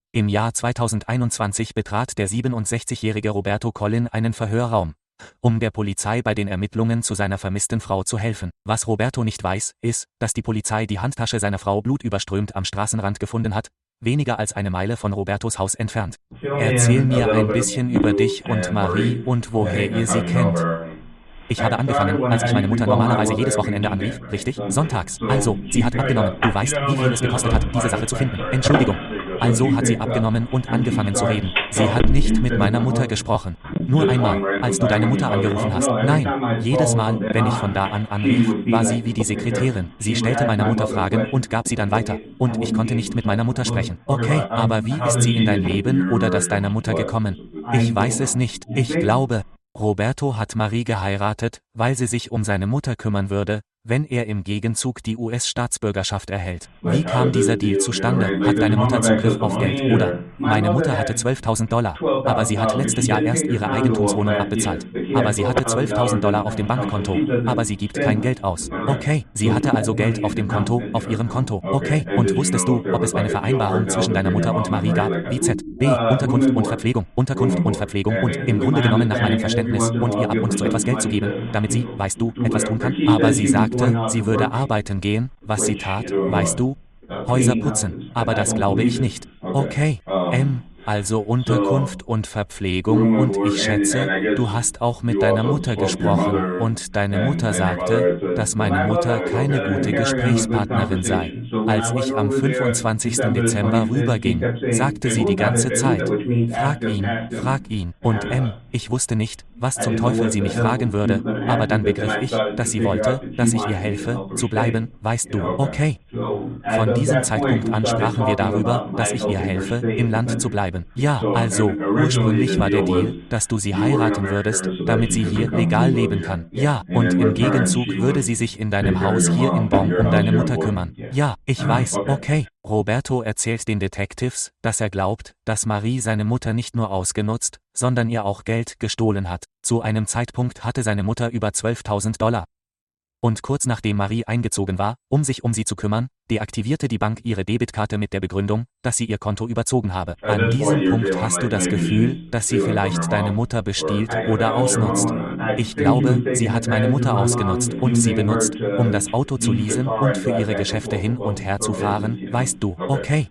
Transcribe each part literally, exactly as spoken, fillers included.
Im Jahr zweitausendeinundzwanzig betrat der siebenundsechzigjährige Roberto Collin einen Verhörraum, um der Polizei bei den Ermittlungen zu seiner vermissten Frau zu helfen. Was Roberto nicht weiß, ist, dass die Polizei die Handtasche seiner Frau blutüberströmt am Straßenrand gefunden hat, weniger als eine Meile von Robertos Haus entfernt. Erzähl mir ein bisschen über dich und Marie und woher ihr sie kennt. Ich habe angefangen, als ich meine Mutter normalerweise jedes Wochenende anrief, richtig? Sonntags. Also, sie hat abgenommen. Du weißt, wie viel es gekostet hat, diese Sache zu finden. Entschuldigung. Also hat sie abgenommen und angefangen zu reden. Sie hat nicht mit meiner Mutter gesprochen. Nur einmal, als du deine Mutter angerufen hast. Nein, jedes Mal, wenn ich von da an anrief, war sie wie die Sekretärin. Sie stellte meiner Mutter Fragen und gab sie dann weiter. Und ich konnte nicht mit meiner Mutter sprechen. Okay, aber wie ist sie in dein Leben oder das deiner Mutter gekommen? Ich weiß es nicht. Ich glaube, Roberto hat Marie geheiratet, weil sie sich um seine Mutter kümmern würde, wenn er im Gegenzug die U S-Staatsbürgerschaft erhält. Wie kam dieser Deal zustande? Hat deine Mutter Zugriff auf Geld, oder? Meine Mutter hatte zwölftausend Dollar, aber sie hat letztes Jahr erst ihre Eigentumswohnung abbezahlt. Aber sie hatte zwölftausend Dollar auf dem Bankkonto, aber sie gibt kein Geld aus. Okay, sie hatte also Geld auf dem Konto, auf ihrem Konto. Okay, und wusstest du, ob es eine Vereinbarung zwischen deiner Mutter und Marie gab? Wie Z, B, Unterkunft und Verpflegung, Unterkunft und Verpflegung und, im Grunde genommen nach meinem Verständnis, und ihr ab und zu etwas Geld zu geben, damit sie, weißt du, etwas tun kann? Aber sie sagte, sie würde arbeiten gehen, was sie tat, weißt du? Häuser putzen, aber das glaube ich nicht. Okay, M, also Unterkunft und Verpflegung, und ich schätze, du hast auch mit deiner Mutter gesprochen und deine Mutter sagte, dass meine Mutter keine gute Gesprächspartnerin sei. Als ich am fünfundzwanzigsten Dezember rüberging, sagte sie die ganze Zeit, frag ihn, frag ihn, und M, ich wusste nicht, was zum Teufel sie mich fragen würde, aber dann begriff ich, dass sie wollte, dass ich ihr helfe, zu bleiben, weißt du, okay. Von diesem Zeitpunkt an sprachen wir darüber, dass ich ihr helfe, im Land zu bleiben. Ja, also, ursprünglich war der Deal, dass du sie heiraten würdest, damit sie hier legal leben kann. Ja, und im Gegenzug würde sie sich in deinem Haus hier in Bonn um deine Mutter kümmern. Ja, ich weiß, okay. Roberto erzählt den Detectives, dass er glaubt, dass Marie seine Mutter nicht nur ausgenutzt, sondern ihr auch Geld gestohlen hat. Zu einem Zeitpunkt hatte seine Mutter über zwölftausend Dollar. Und kurz nachdem Marie eingezogen war, um sich um sie zu kümmern, deaktivierte die Bank ihre Debitkarte mit der Begründung, dass sie ihr Konto überzogen habe. An diesem Punkt hast du das Gefühl, dass sie vielleicht deine Mutter bestiehlt oder ausnutzt. Ich glaube, sie hat meine Mutter ausgenutzt und sie benutzt, um das Auto zu leasen und für ihre Geschäfte hin und her zu fahren, weißt du, okay.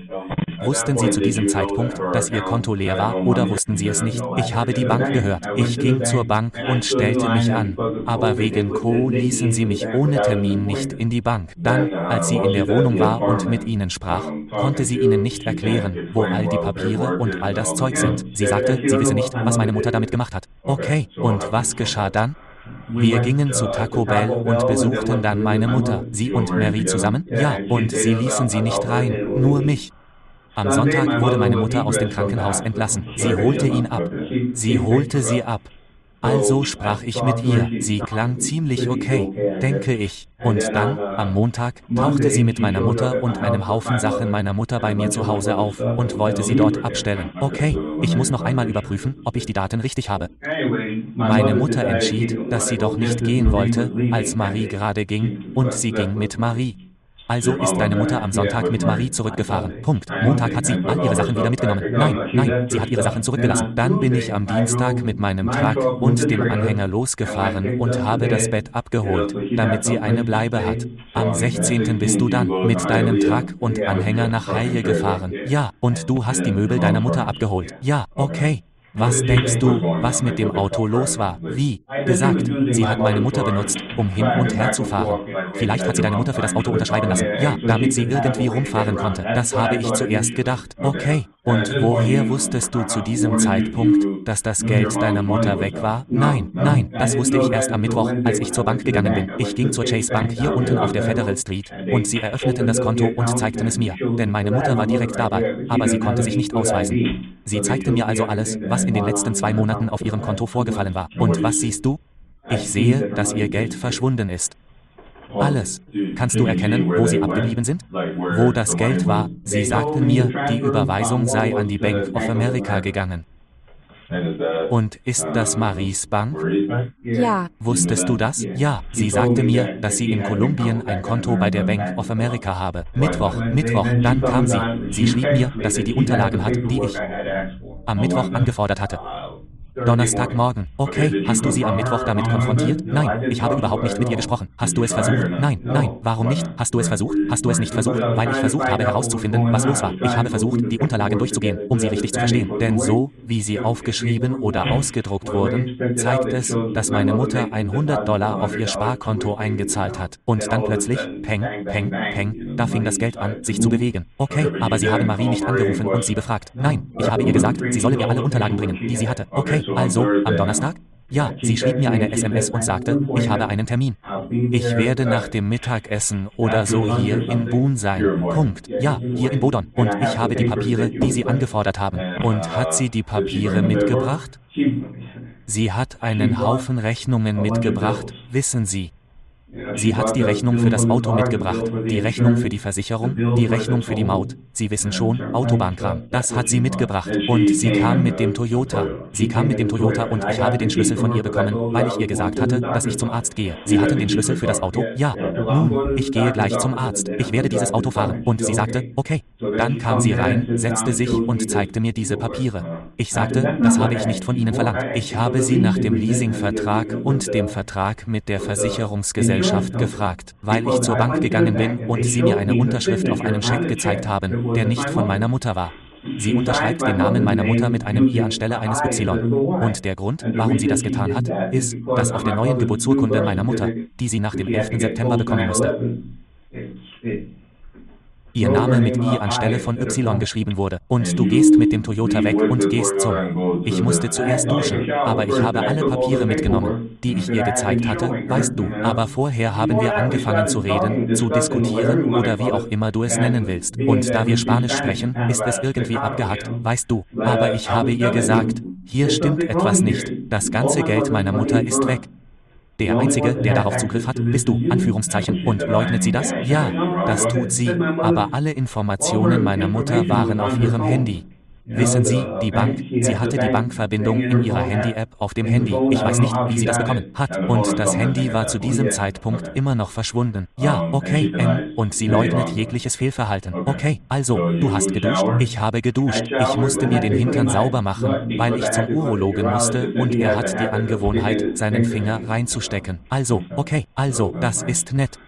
Wussten Sie zu diesem Zeitpunkt, dass Ihr Konto leer war, oder wussten Sie es nicht? Ich habe die Bank gehört. Ich ging zur Bank und stellte mich an. Aber wegen Co. ließen sie mich ohne Termin nicht in die Bank. Dann, als sie in der Wohnung war und mit ihnen sprach, konnte sie ihnen nicht erklären, wo all die Papiere und all das Zeug sind. Sie sagte, sie wisse nicht, was meine Mutter damit gemacht hat. Okay, und was geschah dann? Wir gingen zu Taco Bell und besuchten dann meine Mutter. Sie und Mary zusammen? Ja, und sie ließen sie nicht rein, nur mich. Am Sonntag wurde meine Mutter aus dem Krankenhaus entlassen. Sie holte ihn ab. Sie holte sie ab. Also sprach ich mit ihr. Sie klang ziemlich okay, denke ich. Und dann, am Montag, tauchte sie mit meiner Mutter und einem Haufen Sachen meiner Mutter bei mir zu Hause auf und wollte sie dort abstellen. Okay, ich muss noch einmal überprüfen, ob ich die Daten richtig habe. Meine Mutter entschied, dass sie doch nicht gehen wollte, als Marie gerade ging, und sie ging mit Marie. Also ist deine Mutter am Sonntag mit Marie zurückgefahren. Punkt. Montag hat sie all ihre Sachen wieder mitgenommen. Nein, nein, sie hat ihre Sachen zurückgelassen. Dann bin ich am Dienstag mit meinem Truck und dem Anhänger losgefahren und habe das Bett abgeholt, damit sie eine Bleibe hat. Am sechzehnten bist du dann mit deinem Truck und Anhänger nach Haie gefahren. Ja, und du hast die Möbel deiner Mutter abgeholt. Ja, okay. Was denkst du, was mit dem Auto los war? Wie gesagt, sie hat meine Mutter benutzt, um hin und her zu fahren. Vielleicht hat sie deine Mutter für das Auto unterschreiben lassen. Ja, damit sie irgendwie rumfahren konnte. Das habe ich zuerst gedacht. Okay. Und woher wusstest du zu diesem Zeitpunkt, dass das Geld deiner Mutter weg war? Nein, nein, das wusste ich erst am Mittwoch, als ich zur Bank gegangen bin. Ich ging zur Chase Bank hier unten auf der Federal Street und sie eröffneten das Konto und zeigten es mir, denn meine Mutter war direkt dabei, aber sie konnte sich nicht ausweisen. Sie zeigten mir also alles, was in den letzten zwei Monaten auf ihrem Konto vorgefallen war. Und was siehst du? Ich sehe, dass ihr Geld verschwunden ist. Alles. Kannst du erkennen, wo sie abgeblieben sind? Wo das Geld war? Sie sagten mir, die Überweisung sei an die Bank of America gegangen. Und ist das Maries Bank? Ja. Wusstest du das? Ja, sie sagte mir, dass sie in Kolumbien ein Konto bei der Bank of America habe. Mittwoch, Mittwoch, dann kam sie. Sie schrieb mir, dass sie die Unterlagen hat, die ich am Mittwoch angefordert hatte. Donnerstagmorgen. Okay, hast du sie am Mittwoch damit konfrontiert? Nein, ich habe überhaupt nicht mit ihr gesprochen. Hast du es versucht? Nein, nein. Warum nicht? Hast du es versucht? Hast du es nicht versucht? Weil ich versucht habe herauszufinden, was los war. Ich habe versucht, die Unterlagen durchzugehen, um sie richtig zu verstehen. Denn so, wie sie aufgeschrieben oder ausgedruckt wurden, zeigt es, dass meine Mutter hundert Dollar auf ihr Sparkonto eingezahlt hat. Und dann plötzlich, peng, peng, peng, da fing das Geld an, sich zu bewegen. Okay, aber sie haben Marie nicht angerufen und sie befragt. Nein, ich habe ihr gesagt, sie solle mir alle Unterlagen bringen, die sie hatte. Okay, also, am Donnerstag? Ja, sie schrieb mir eine S M S und sagte, ich habe einen Termin. Ich werde nach dem Mittagessen oder so hier in Boone sein. Punkt. Ja, hier in Bodon. Und ich habe die Papiere, die sie angefordert haben. Und hat sie die Papiere mitgebracht? Sie hat einen Haufen Rechnungen mitgebracht, wissen Sie. Sie hat die Rechnung für das Auto mitgebracht, die Rechnung für die Versicherung, die Rechnung für die Maut. Sie wissen schon, Autobahnkram. Das hat sie mitgebracht. Und sie kam mit dem Toyota. Sie kam mit dem Toyota und ich habe den Schlüssel von ihr bekommen, weil ich ihr gesagt hatte, dass ich zum Arzt gehe. Sie hatten den Schlüssel für das Auto? Ja. Nun, ich gehe gleich zum Arzt. Ich werde dieses Auto fahren. Und sie sagte, okay. Dann kam sie rein, setzte sich und zeigte mir diese Papiere. Ich sagte, das habe ich nicht von Ihnen verlangt. Ich habe sie nach dem Leasingvertrag und dem Vertrag mit der Versicherungsgesellschaft gefragt, weil ich zur Bank gegangen bin und sie mir eine Unterschrift auf einem Scheck gezeigt haben, der nicht von meiner Mutter war. Sie unterschreibt den Namen meiner Mutter mit einem I anstelle eines Y. Und der Grund, warum sie das getan hat, ist, dass auf der neuen Geburtsurkunde meiner Mutter, die sie nach dem elften September bekommen musste, ihr Name mit I anstelle von Y geschrieben wurde. Und du gehst mit dem Toyota weg und gehst zum... Ich musste zuerst duschen, aber ich habe alle Papiere mitgenommen, die ich ihr gezeigt hatte, weißt du. Aber vorher haben wir angefangen zu reden, zu diskutieren oder wie auch immer du es nennen willst. Und da wir Spanisch sprechen, ist es irgendwie abgehackt, weißt du. Aber ich habe ihr gesagt, hier stimmt etwas nicht, das ganze Geld meiner Mutter ist weg. Der Einzige, der darauf Zugriff hat, bist du, Anführungszeichen. Und leugnet sie das? Ja, das tut sie, aber alle Informationen meiner Mutter waren auf ihrem Handy. Wissen Sie, die Bank, sie hatte die Bankverbindung in ihrer Handy-App auf dem Handy. Ich weiß nicht, wie sie das bekommen hat. Und das Handy war zu diesem Zeitpunkt immer noch verschwunden. Ja, okay, ähm, und sie leugnet jegliches Fehlverhalten. Okay, also, du hast geduscht? Ich habe geduscht. Ich musste mir den Hintern sauber machen, weil ich zum Urologen musste und er hat die Angewohnheit, seinen Finger reinzustecken. Also, okay, also, das ist nett.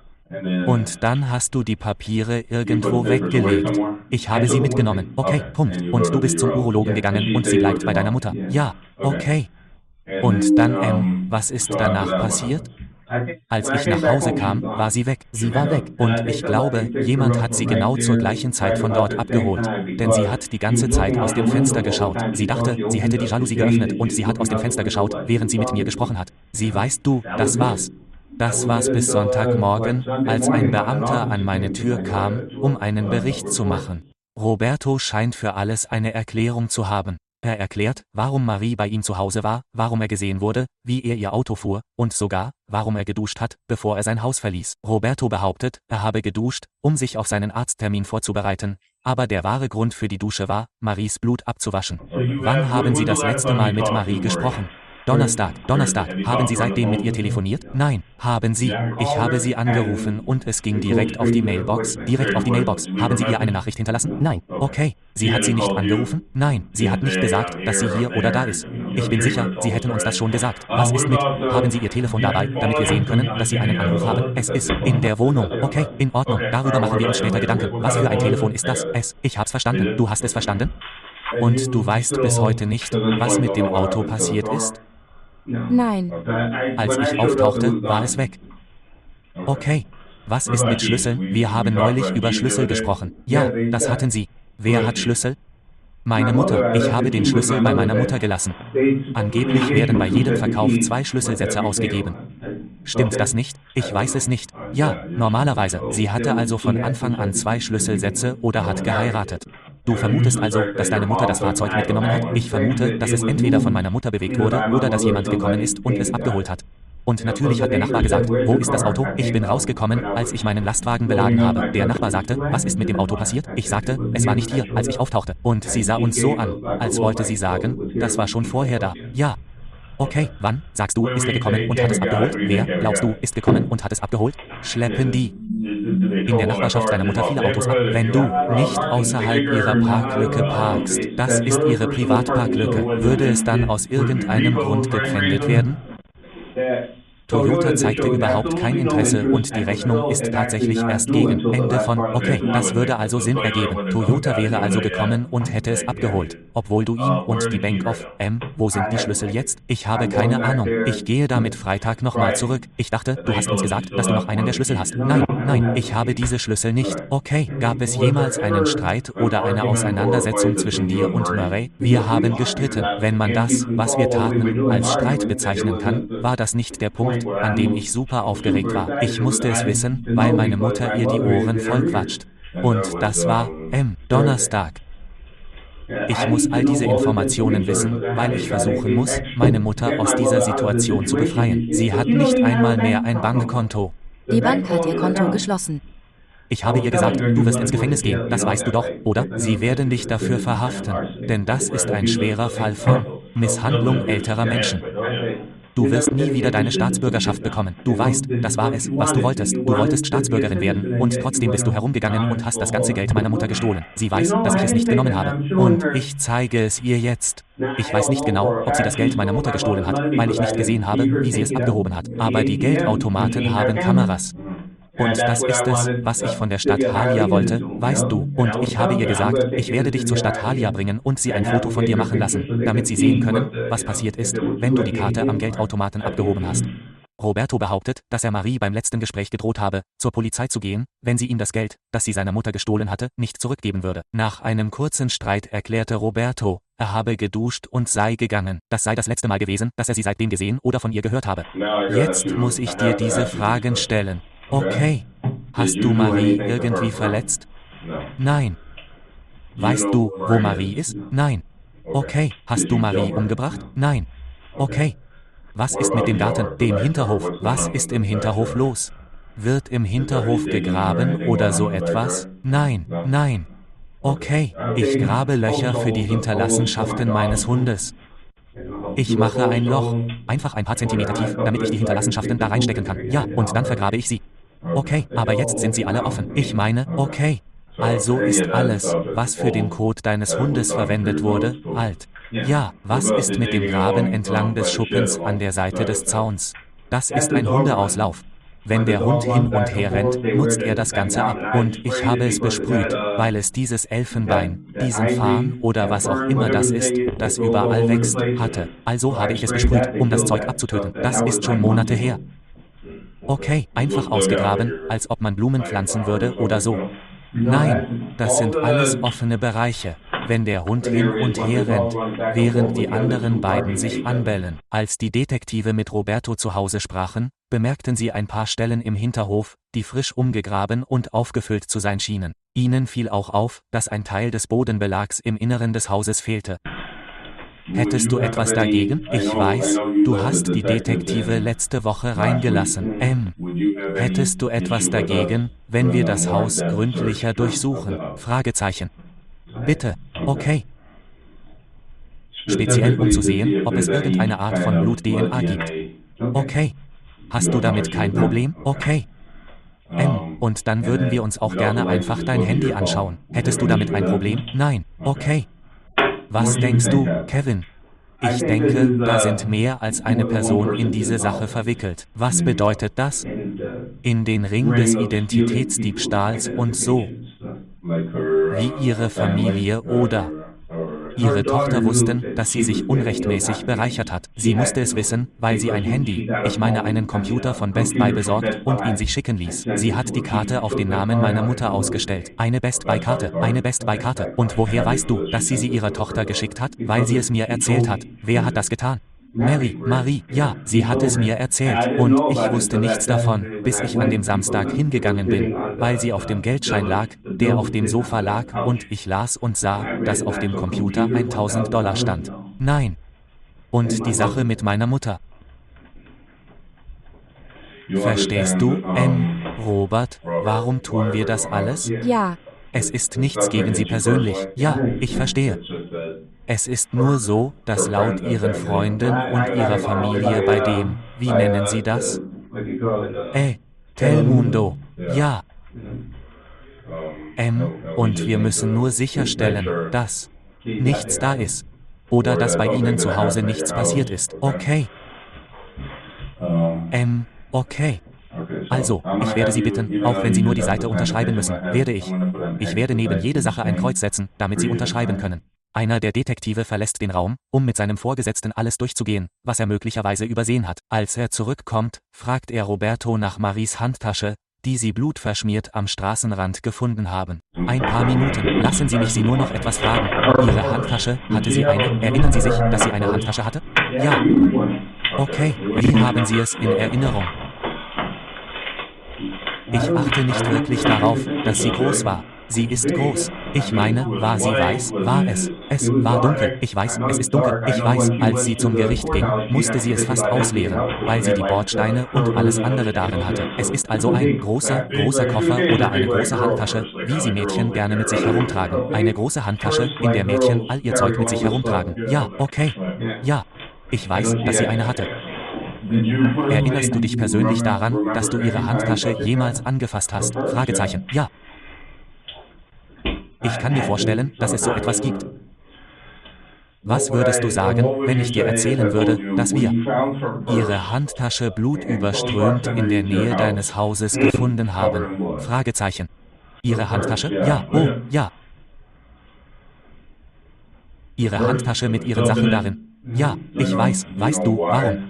Und dann hast du die Papiere irgendwo weggelegt. Ich habe sie mitgenommen. Okay, Punkt. Und du bist zum Urologen gegangen und sie bleibt bei deiner Mutter. Ja, okay. Und dann, ähm, was ist danach passiert? Als ich nach Hause kam, war sie weg. Sie war weg. Und ich glaube, jemand hat sie genau zur gleichen Zeit von dort abgeholt. Denn sie hat die ganze Zeit aus dem Fenster geschaut. Sie dachte, sie hätte die Jalousie geöffnet und sie hat aus dem Fenster geschaut, während sie mit mir gesprochen hat. Sie, weißt du, das war's. Das war's bis Sonntagmorgen, als ein Beamter an meine Tür kam, um einen Bericht zu machen. Roberto scheint für alles eine Erklärung zu haben. Er erklärt, warum Marie bei ihm zu Hause war, warum er gesehen wurde, wie er ihr Auto fuhr und sogar, warum er geduscht hat, bevor er sein Haus verließ. Roberto behauptet, er habe geduscht, um sich auf seinen Arzttermin vorzubereiten, aber der wahre Grund für die Dusche war, Maries Blut abzuwaschen. Wann haben Sie das letzte Mal mit Marie gesprochen? Donnerstag, Donnerstag. Haben Sie seitdem mit ihr telefoniert? Nein. Haben Sie? Ich habe sie angerufen und es ging direkt auf die Mailbox. Direkt auf die Mailbox. Haben Sie ihr eine Nachricht hinterlassen? Nein. Okay. Sie hat Sie nicht angerufen? Nein. Sie hat nicht gesagt, dass sie hier oder da ist. Ich bin sicher, Sie hätten uns das schon gesagt. Was ist mit? Haben Sie Ihr Telefon dabei, damit wir sehen können, dass Sie einen Anruf haben? Es ist in der Wohnung. Okay, in Ordnung. Darüber machen wir uns später Gedanken. Was für ein Telefon ist das? Es. Ich hab's verstanden. Du hast es verstanden? Und du weißt bis heute nicht, was mit dem Auto passiert ist? Nein. Als ich auftauchte, war es weg. Okay. Was ist mit Schlüsseln? Wir haben neulich über Schlüssel gesprochen. Ja, das hatten Sie. Wer hat Schlüssel? Meine Mutter. Ich habe den Schlüssel bei meiner Mutter gelassen. Angeblich werden bei jedem Verkauf zwei Schlüsselsätze ausgegeben. Stimmt das nicht? Ich weiß es nicht. Ja, normalerweise. Sie hatte also von Anfang an zwei Schlüsselsätze oder hat geheiratet. Du vermutest also, dass deine Mutter das Fahrzeug mitgenommen hat? Ich vermute, dass es entweder von meiner Mutter bewegt wurde oder dass jemand gekommen ist und es abgeholt hat. Und natürlich hat der Nachbar gesagt, wo ist das Auto? Ich bin rausgekommen, als ich meinen Lastwagen beladen habe. Der Nachbar sagte, was ist mit dem Auto passiert? Ich sagte, es war nicht hier, als ich auftauchte. Und sie sah uns so an, als wollte sie sagen, das war schon vorher da. Ja. Okay, wann, sagst du, ist er gekommen und hat es abgeholt? Wer, glaubst du, ist gekommen und hat es abgeholt? Schleppen die in der Nachbarschaft deiner Mutter viele Autos ab. Wenn du nicht außerhalb ihrer Parklücke parkst, das ist ihre Privatparklücke, würde es dann aus irgendeinem Grund gepfändet werden? Toyota zeigte überhaupt kein Interesse und die Rechnung ist tatsächlich erst gegen Ende von, okay, das würde also Sinn ergeben. Toyota wäre also gekommen und hätte es abgeholt, obwohl du ihn und die Bank of M, wo sind die Schlüssel jetzt? Ich habe keine Ahnung. Ich gehe damit Freitag nochmal zurück. Ich dachte, du hast uns gesagt, dass du noch einen der Schlüssel hast. Nein, nein, ich habe diese Schlüssel nicht. Okay, gab es jemals einen Streit oder eine Auseinandersetzung zwischen dir und Murray? Wir haben gestritten. Wenn man das, was wir taten, als Streit bezeichnen kann, war das nicht der Punkt, an dem ich super aufgeregt war. Ich musste es wissen, weil meine Mutter ihr die Ohren voll quatscht. Und das war, M, Donnerstag. Ich muss all diese Informationen wissen, weil ich versuchen muss, meine Mutter aus dieser Situation zu befreien. Sie hat nicht einmal mehr ein Bankkonto. Die Bank hat ihr Konto geschlossen. Ich habe ihr gesagt, du wirst ins Gefängnis gehen, das weißt du doch, oder? Sie werden dich dafür verhaften, denn das ist ein schwerer Fall von Misshandlung älterer Menschen. Du wirst nie wieder deine Staatsbürgerschaft bekommen. Du weißt, das war es, was du wolltest. Du wolltest Staatsbürgerin werden und trotzdem bist du herumgegangen und hast das ganze Geld meiner Mutter gestohlen. Sie weiß, dass ich es nicht genommen habe. Und ich zeige es ihr jetzt. Ich weiß nicht genau, ob sie das Geld meiner Mutter gestohlen hat, weil ich nicht gesehen habe, wie sie es abgehoben hat. Aber die Geldautomaten haben Kameras. Und das ist es, was ich von der Stadt Halia wollte, weißt du. Und ich habe ihr gesagt, ich werde dich zur Stadt Halia bringen und sie ein Foto von dir machen lassen, damit sie sehen können, was passiert ist, wenn du die Karte am Geldautomaten abgehoben hast. Roberto behauptet, dass er Marie beim letzten Gespräch gedroht habe, zur Polizei zu gehen, wenn sie ihm das Geld, das sie seiner Mutter gestohlen hatte, nicht zurückgeben würde. Nach einem kurzen Streit erklärte Roberto, er habe geduscht und sei gegangen. Das sei das letzte Mal gewesen, dass er sie seitdem gesehen oder von ihr gehört habe. Jetzt muss ich dir diese Fragen stellen. Okay. Hast du Marie irgendwie verletzt? Nein. Weißt du, wo Marie ist? Nein. Okay. Hast du Marie umgebracht? Nein. Okay. Was ist mit dem Garten, dem Hinterhof? Was ist im Hinterhof los? Wird im Hinterhof gegraben oder so etwas? Nein, nein. Okay, ich grabe Löcher für die Hinterlassenschaften meines Hundes. Ich mache ein Loch, einfach ein paar Zentimeter tief, damit ich die Hinterlassenschaften da reinstecken kann. Ja, und dann vergrabe ich sie. Okay, aber jetzt sind sie alle offen. Ich meine, okay. Also ist alles, was für den Kot deines Hundes verwendet wurde, alt. Ja, was ist mit dem Graben entlang des Schuppens an der Seite des Zauns? Das ist ein Hundeauslauf. Wenn der Hund hin und her rennt, nutzt er das Ganze ab. Und ich habe es besprüht, weil es dieses Elfenbein, diesen Farn oder was auch immer das ist, das überall wächst, hatte. Also habe ich es besprüht, um das Zeug abzutöten. Das ist schon Monate her. Okay, einfach ausgegraben, als ob man Blumen pflanzen würde oder so. Nein, das sind alles offene Bereiche. Wenn der Hund hin und her rennt, während die anderen beiden sich anbellen. Als die Detektive mit Roberto zu Hause sprachen, bemerkten sie ein paar Stellen im Hinterhof, die frisch umgegraben und aufgefüllt zu sein schienen. Ihnen fiel auch auf, dass ein Teil des Bodenbelags im Inneren des Hauses fehlte. Hättest du etwas dagegen? Ich weiß, du hast die Detektive letzte Woche reingelassen. Ähm, hättest du etwas dagegen, wenn wir das Haus gründlicher durchsuchen? Fragezeichen. Bitte, okay. Speziell um zu sehen, ob es irgendeine Art von Blut-D N A gibt. Okay. Hast du damit kein Problem? Okay. Ähm, und dann würden wir uns auch gerne einfach dein Handy anschauen. Hättest du damit ein Problem? Nein. Okay. Was denkst du, Kevin? Ich denke, da sind mehr als eine Person in diese Sache verwickelt. Was bedeutet das? In den Ring des Identitätsdiebstahls und so. Wie ihre Familie oder ihre Tochter wussten, dass sie sich unrechtmäßig bereichert hat. Sie musste es wissen, weil sie ein Handy, ich meine einen Computer von Best Buy besorgt und ihn sich schicken ließ. Sie hat die Karte auf den Namen meiner Mutter ausgestellt. Eine Best Buy Karte, eine Best Buy Karte. Und woher weißt du, dass sie sie ihrer Tochter geschickt hat? Weil sie es mir erzählt hat. Wer hat das getan? Mary, Marie, ja, sie hat es mir erzählt. Und ich wusste nichts davon, bis ich an dem Samstag hingegangen bin, weil sie auf dem Geldschein lag, der auf dem Sofa lag, und ich las und sah, dass auf dem Computer tausend Dollar stand. Nein. Und die Sache mit meiner Mutter. Verstehst du, M. Robert, warum tun wir das alles? Ja. Es ist nichts gegen Sie persönlich. Ja, ich verstehe. Es ist nur so, dass laut Ihren Freunden und Ihrer Familie bei dem, wie nennen Sie das? Äh, Telemundo. Ja. M. Und wir müssen nur sicherstellen, dass nichts da ist. Oder dass bei Ihnen zu Hause nichts passiert ist. Okay. M. Okay. Also, ich werde Sie bitten, auch wenn Sie nur die Seite unterschreiben müssen, werde ich. Ich werde neben jede Sache ein Kreuz setzen, damit Sie unterschreiben können. Einer der Detektive verlässt den Raum, um mit seinem Vorgesetzten alles durchzugehen, was er möglicherweise übersehen hat. Als er zurückkommt, fragt er Roberto nach Maries Handtasche, die sie blutverschmiert am Straßenrand gefunden haben. Ein paar Minuten, lassen Sie mich Sie nur noch etwas fragen. Ihre Handtasche, hatte sie eine? Erinnern Sie sich, dass sie eine Handtasche hatte? Ja. Okay, wie haben Sie es in Erinnerung? Ich achte nicht wirklich darauf, dass sie groß war. Sie ist groß. Ich meine, war sie weiß? War es? Es war dunkel. Ich weiß, es ist dunkel. Ich weiß, als sie zum Gericht ging, musste sie es fast ausleeren, weil sie die Bordsteine und alles andere darin hatte. Es ist also ein großer, großer Koffer oder eine große Handtasche, wie sie Mädchen gerne mit sich herumtragen. Eine große Handtasche, in der Mädchen all ihr Zeug mit sich herumtragen. Ja, okay. Ja. Ich weiß, dass sie eine hatte. Erinnerst du dich persönlich daran, dass du ihre Handtasche jemals angefasst hast? Fragezeichen. Ja. Ich kann mir vorstellen, dass es so etwas gibt. Was würdest du sagen, wenn ich dir erzählen würde, dass wir ihre Handtasche blutüberströmt in der Nähe deines Hauses gefunden haben? Fragezeichen. Ihre Handtasche? Ja, oh, ja. Ihre Handtasche mit ihren Sachen darin? Ja, ich weiß. Weißt du, warum?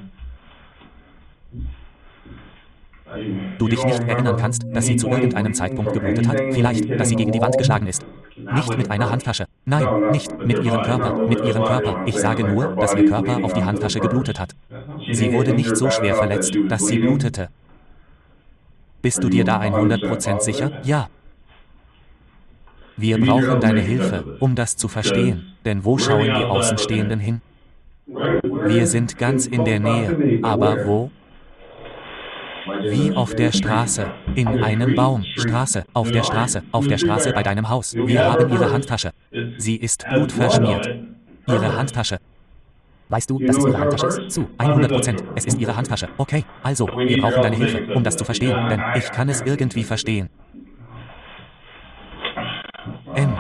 Du dich nicht erinnern kannst, dass sie zu irgendeinem Zeitpunkt geblutet hat? Vielleicht, dass sie gegen die Wand geschlagen ist? Nicht mit einer Handtasche. Nein, nicht mit ihrem Körper, mit ihrem Körper. Ich sage nur, dass ihr Körper auf die Handtasche geblutet hat. Sie wurde nicht so schwer verletzt, dass sie blutete. Bist du dir da hundert Prozent sicher? Ja. Wir brauchen deine Hilfe, um das zu verstehen, denn wo schauen die Außenstehenden hin? Wir sind ganz in der Nähe, aber wo? Wie auf der Straße, in einem Baum, Straße, auf der Straße, auf der Straße bei deinem Haus. Wir haben ihre Handtasche. Sie ist blutverschmiert. Ihre Handtasche. Weißt du, dass es ihre Handtasche ist? Zu, hundert Prozent. Es ist ihre Handtasche. Okay, also, wir brauchen deine Hilfe, um das zu verstehen, denn ich kann es irgendwie verstehen. M.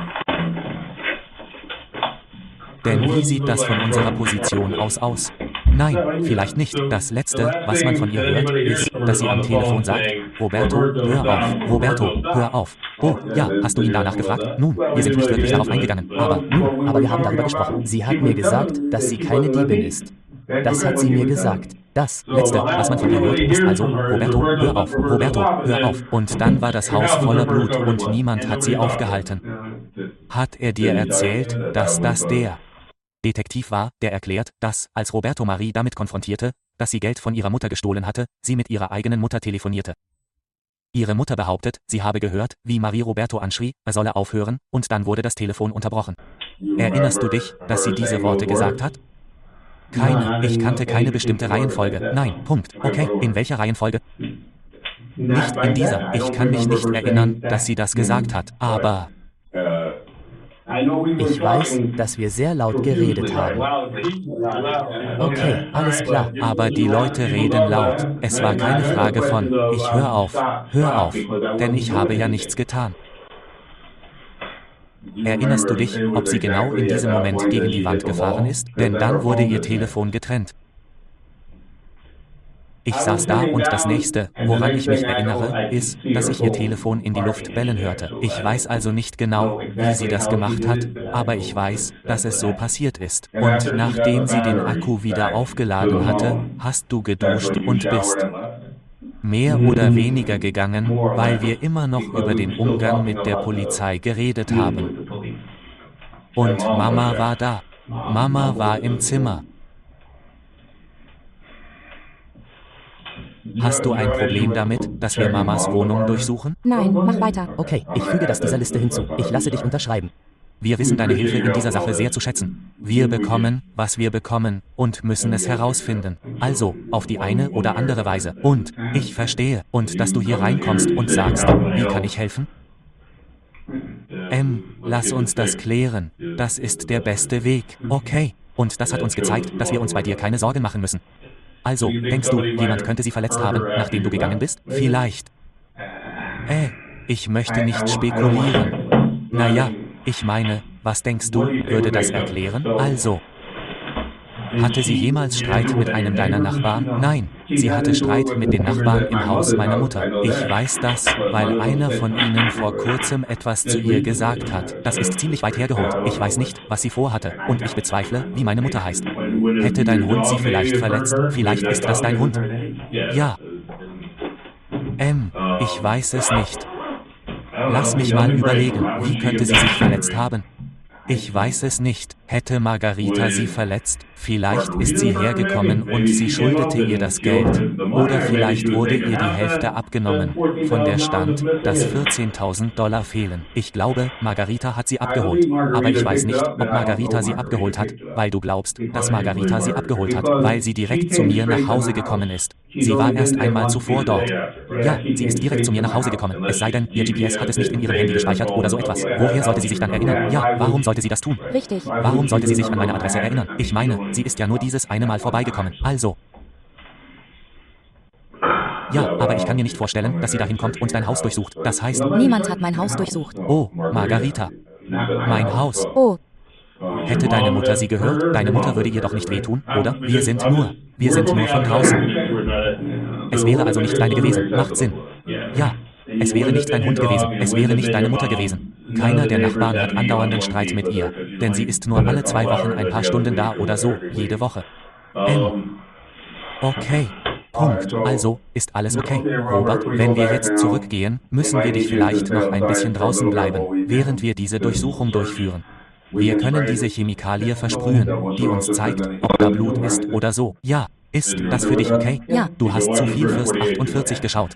Denn wie sieht das von unserer Position aus aus? Nein, vielleicht nicht. Das Letzte, was man von ihr hört, ist, dass sie am Telefon sagt, Roberto, hör auf, Roberto, hör auf. Oh, ja, hast du ihn danach gefragt? Nun, wir sind nicht wirklich darauf eingegangen, aber nun, aber wir haben darüber gesprochen. Sie hat mir gesagt, dass sie keine Diebin ist. Das hat sie mir gesagt. Das Letzte, was man von ihr hört, ist also, Roberto, hör auf, Roberto, hör auf. Und dann war das Haus voller Blut und niemand hat sie aufgehalten. Hat er dir erzählt, dass das der Detektiv war, der erklärt, dass, als Roberto Marie damit konfrontierte, dass sie Geld von ihrer Mutter gestohlen hatte, sie mit ihrer eigenen Mutter telefonierte. Ihre Mutter behauptet, sie habe gehört, wie Marie Roberto anschrie, er solle aufhören, und dann wurde das Telefon unterbrochen. Erinnerst du dich, dass sie diese Worte gesagt hat? Keine, ich kannte keine bestimmte Reihenfolge. Nein, Punkt. Okay, in welcher Reihenfolge? Nicht in dieser. Ich kann mich nicht erinnern, dass sie das gesagt hat, aber ich weiß, dass wir sehr laut geredet haben. Okay, alles klar. Aber die Leute reden laut. Es war keine Frage von, ich hör auf, hör auf, denn ich habe ja nichts getan. Erinnerst du dich, ob sie genau in diesem Moment gegen die Wand gefahren ist? Denn dann wurde ihr Telefon getrennt. Ich saß da und das nächste, woran ich mich erinnere, ist, dass ich ihr Telefon in die Luft bellen hörte. Ich weiß also nicht genau, wie sie das gemacht hat, aber ich weiß, dass es so passiert ist. Und nachdem sie den Akku wieder aufgeladen hatte, hast du geduscht und bist mehr oder weniger gegangen, weil wir immer noch über den Umgang mit der Polizei geredet haben. Und Mama war da. Mama war im Zimmer. Hast du ein Problem damit, dass wir Mamas Wohnung durchsuchen? Nein, mach weiter. Okay, ich füge das dieser Liste hinzu. Ich lasse dich unterschreiben. Wir wissen deine Hilfe in dieser Sache sehr zu schätzen. Wir bekommen, was wir bekommen, und müssen es herausfinden. Also, auf die eine oder andere Weise. Und, ich verstehe, und dass du hier reinkommst und sagst, wie kann ich helfen? M, lass uns das klären. Das ist der beste Weg. Okay. Und das hat uns gezeigt, dass wir uns bei dir keine Sorgen machen müssen. Also, denkst du, jemand könnte sie verletzt haben, nachdem du gegangen bist? Vielleicht. Äh, ich möchte nicht spekulieren. Naja, ich meine, was denkst du, würde das erklären? Also, hatte sie jemals Streit mit einem deiner Nachbarn? Nein, sie hatte Streit mit den Nachbarn im Haus meiner Mutter. Ich weiß das, weil einer von ihnen vor kurzem etwas zu ihr gesagt hat. Das ist ziemlich weit hergeholt. Ich weiß nicht, was sie vorhatte. Und ich bezweifle, wie meine Mutter heißt. Hätte dein Hund sie vielleicht verletzt? Vielleicht ist das dein Hund. Ja. M, ich weiß es nicht. Lass mich mal überlegen, wie könnte sie sich verletzt haben? Ich weiß es nicht. Hätte Margarita sie verletzt? Vielleicht ist sie hergekommen und sie schuldete ihr das Geld. Oder vielleicht wurde ihr die Hälfte abgenommen, von der stand, dass vierzehntausend Dollar fehlen. Ich glaube, Margarita hat sie abgeholt. Aber ich weiß nicht, ob Margarita sie abgeholt hat, weil du glaubst, dass Margarita sie abgeholt hat, weil sie direkt zu mir nach Hause gekommen ist. Sie war erst einmal zuvor dort. Ja, sie ist direkt zu mir nach Hause gekommen. Es sei denn, ihr G P S hat es nicht in ihrem Handy gespeichert oder so etwas. Woher sollte sie sich dann erinnern? Ja, warum sollte sie das tun? Richtig. Warum sollte sie sich an meine Adresse erinnern? Ich meine, sie ist ja nur dieses eine Mal vorbeigekommen. Also. Ja, aber ich kann mir nicht vorstellen, dass sie dahin kommt und dein Haus durchsucht. Das heißt... Niemand hat mein Haus durchsucht. Oh, Margarita. Mein Haus. Oh. Hätte deine Mutter sie gehört? Deine Mutter würde ihr doch nicht wehtun, oder? Wir sind nur. Wir sind nur von draußen. Es wäre also nicht deine gewesen. Macht Sinn. Ja. Es wäre nicht dein Hund gewesen. Es wäre nicht deine Mutter gewesen. Keiner der Nachbarn hat andauernden Streit mit ihr. Denn sie ist nur alle zwei Wochen ein paar Stunden da oder so, jede Woche. M. Okay. Punkt. Also, ist alles okay. Robert, wenn wir jetzt zurückgehen, müssen wir dich vielleicht noch ein bisschen draußen bleiben, während wir diese Durchsuchung durchführen. Wir können diese Chemikalie versprühen, die uns zeigt, ob da Blut ist oder so. Ja. Ist das für dich okay? Ja. Du hast zu viel Fürst achtundvierzig geschaut.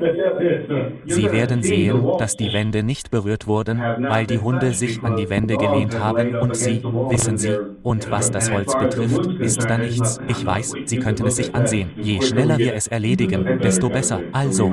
Sie werden sehen, dass die Wände nicht berührt wurden, weil die Hunde sich an die Wände gelehnt haben und sie, wissen Sie, und was das Holz betrifft, ist da nichts. Ich weiß, Sie könnten es sich ansehen. Je schneller wir es erledigen, desto besser. Also.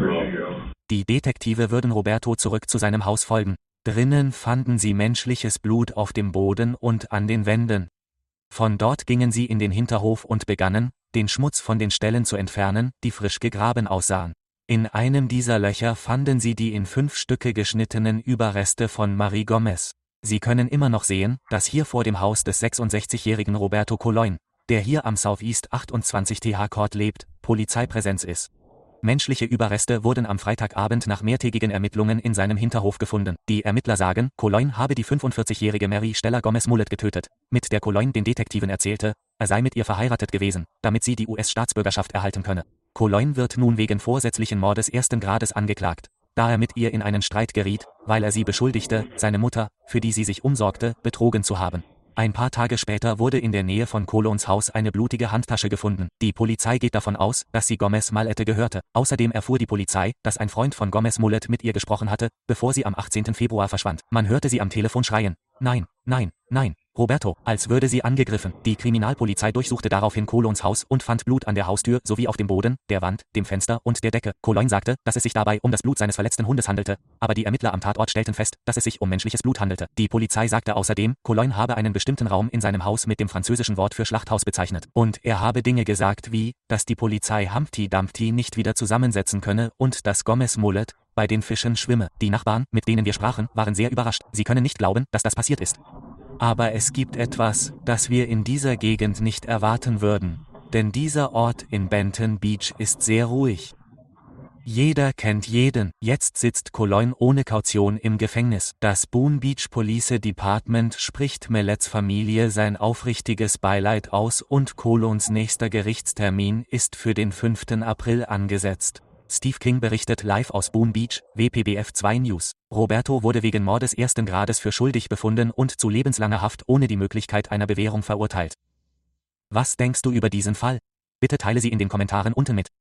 Die Detektive würden Roberto zurück zu seinem Haus folgen. Drinnen fanden sie menschliches Blut auf dem Boden und an den Wänden. Von dort gingen sie in den Hinterhof und begannen, den Schmutz von den Stellen zu entfernen, die frisch gegraben aussahen. In einem dieser Löcher fanden sie die in fünf Stücke geschnittenen Überreste von Marie Gomez. Sie können immer noch sehen, dass hier vor dem Haus des sechsundsechzigjährigen Roberto Coloin, der hier am Southeast achtundzwanzig T H Court lebt, Polizeipräsenz ist. Menschliche Überreste wurden am Freitagabend nach mehrtägigen Ermittlungen in seinem Hinterhof gefunden. Die Ermittler sagen, Coloin habe die fünfundvierzigjährige Mary Stella Gomez Mullet getötet, mit der Coloin den Detektiven erzählte, er sei mit ihr verheiratet gewesen, damit sie die U S-Staatsbürgerschaft erhalten könne. Coloin wird nun wegen vorsätzlichen Mordes ersten Grades angeklagt, da er mit ihr in einen Streit geriet, weil er sie beschuldigte, seine Mutter, für die sie sich umsorgte, betrogen zu haben. Ein paar Tage später wurde in der Nähe von Colons Haus eine blutige Handtasche gefunden. Die Polizei geht davon aus, dass sie Gomez Mullet gehörte. Außerdem erfuhr die Polizei, dass ein Freund von Gomez Mullet mit ihr gesprochen hatte, bevor sie am achtzehnten Februar verschwand. Man hörte sie am Telefon schreien. Nein, nein, nein. Roberto, als würde sie angegriffen. Die Kriminalpolizei durchsuchte daraufhin Colons Haus und fand Blut an der Haustür sowie auf dem Boden, der Wand, dem Fenster und der Decke. Coloin sagte, dass es sich dabei um das Blut seines verletzten Hundes handelte, aber die Ermittler am Tatort stellten fest, dass es sich um menschliches Blut handelte. Die Polizei sagte außerdem, Coloin habe einen bestimmten Raum in seinem Haus mit dem französischen Wort für Schlachthaus bezeichnet. Und er habe Dinge gesagt wie, dass die Polizei Humpty Dumpty nicht wieder zusammensetzen könne und dass Gomez Mullet bei den Fischen schwimme. Die Nachbarn, mit denen wir sprachen, waren sehr überrascht. Sie können nicht glauben, dass das passiert ist. Aber es gibt etwas, das wir in dieser Gegend nicht erwarten würden, denn dieser Ort in Benton Beach ist sehr ruhig. Jeder kennt jeden. Jetzt sitzt Coloin ohne Kaution im Gefängnis. Das Boone Beach Police Department spricht Mellets Familie sein aufrichtiges Beileid aus und Colons nächster Gerichtstermin ist für den fünften April angesetzt. Steve King berichtet live aus Boone Beach, W P B F zwei News. Roberto wurde wegen Mordes ersten Grades für schuldig befunden und zu lebenslanger Haft ohne die Möglichkeit einer Bewährung verurteilt. Was denkst du über diesen Fall? Bitte teile sie in den Kommentaren unten mit.